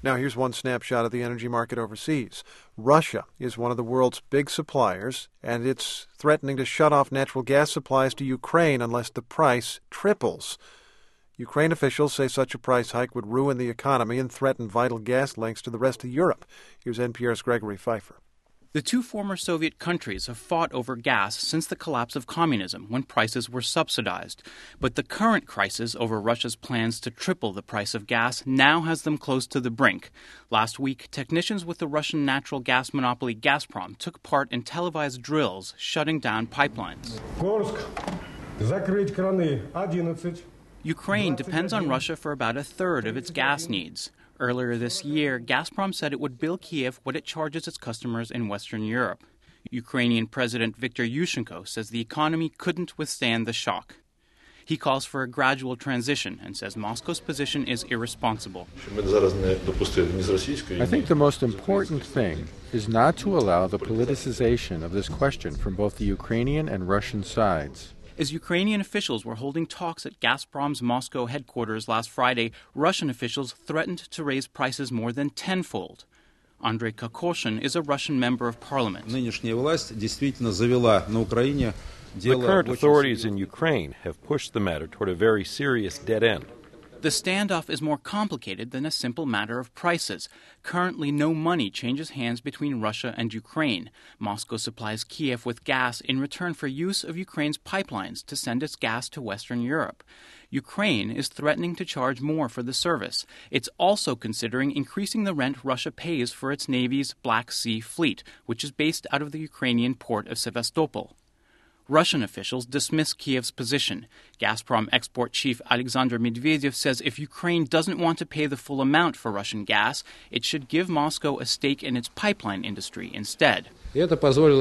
Now, here's one snapshot of the energy market overseas. Russia is one of the world's big suppliers, and it's threatening to shut off natural gas supplies to Ukraine unless the price triples. Ukraine officials say such a price hike would ruin the economy and threaten vital gas links to the rest of Europe. Here's NPR's Gregory Pfeiffer. The two former Soviet countries have fought over gas since the collapse of communism, when prices were subsidized. But the current crisis over Russia's plans to triple the price of gas now has them close to the brink. Last week, technicians with the Russian natural gas monopoly Gazprom took part in televised drills shutting down pipelines. Ukraine depends on Russia for about a third of its gas needs. Earlier this year, Gazprom said it would bill Kiev what it charges its customers in Western Europe. Ukrainian President Viktor Yushchenko says the economy couldn't withstand the shock. He calls for a gradual transition and says Moscow's position is irresponsible. I think the most important thing is not to allow the politicization of this question from both the Ukrainian and Russian sides. As Ukrainian officials were holding talks at Gazprom's Moscow headquarters last Friday, Russian officials threatened to raise prices more than tenfold. Andrei Kokoshin is a Russian member of parliament. The current authorities in Ukraine have pushed the matter toward a very serious dead end. The standoff is more complicated than a simple matter of prices. Currently, no money changes hands between Russia and Ukraine. Moscow supplies Kiev with gas in return for use of Ukraine's pipelines to send its gas to Western Europe. Ukraine is threatening to charge more for the service. It's also considering increasing the rent Russia pays for its Navy's Black Sea Fleet, which is based out of the Ukrainian port of Sevastopol. Russian officials dismiss Kiev's position. Gazprom export chief Alexander Medvedev says if Ukraine doesn't want to pay the full amount for Russian gas, it should give Moscow a stake in its pipeline industry instead. That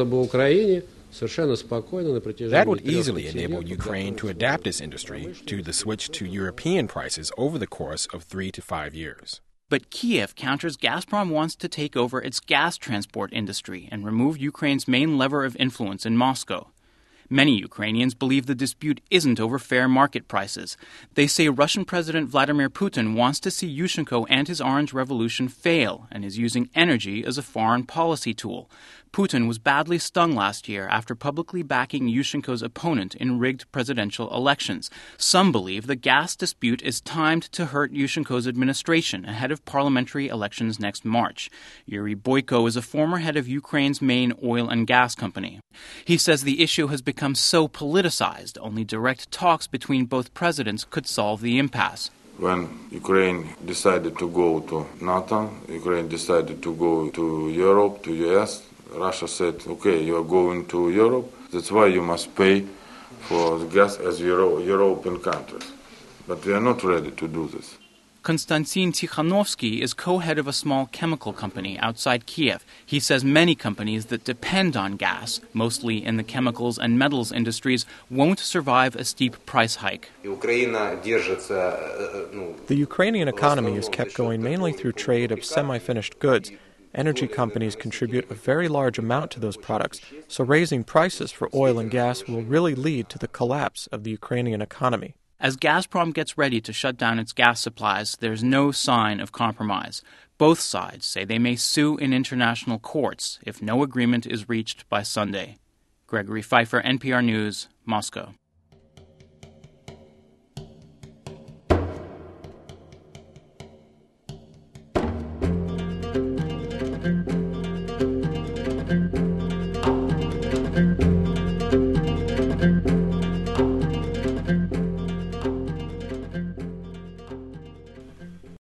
would easily enable Ukraine to adapt its industry to the switch to European prices over the course of 3 to 5 years. But Kiev counters Gazprom wants to take over its gas transport industry and remove Ukraine's main lever of influence in Moscow. Many Ukrainians believe the dispute isn't over fair market prices. They say Russian President Vladimir Putin wants to see Yushchenko and his Orange Revolution fail and is using energy as a foreign policy tool. Putin was badly stung last year after publicly backing Yushchenko's opponent in rigged presidential elections. Some believe the gas dispute is timed to hurt Yushchenko's administration ahead of parliamentary elections next March. Yuri Boyko is a former head of Ukraine's main oil and gas company. He says the issue has become so politicized, only direct talks between both presidents could solve the impasse. When Ukraine decided to go to NATO, Ukraine decided to go to Europe, to US, Russia said, okay, you are going to Europe, that's why you must pay for the gas as European countries. But we are not ready to do this. Konstantin Tikhanovsky is co-head of a small chemical company outside Kiev. He says many companies that depend on gas, mostly in the chemicals and metals industries, won't survive a steep price hike. The Ukrainian economy is kept going mainly through trade of semi-finished goods. Energy companies contribute a very large amount to those products, so raising prices for oil and gas will really lead to the collapse of the Ukrainian economy. As Gazprom gets ready to shut down its gas supplies, there's no sign of compromise. Both sides say they may sue in international courts if no agreement is reached by Sunday. Gregory Pfeiffer, NPR News, Moscow.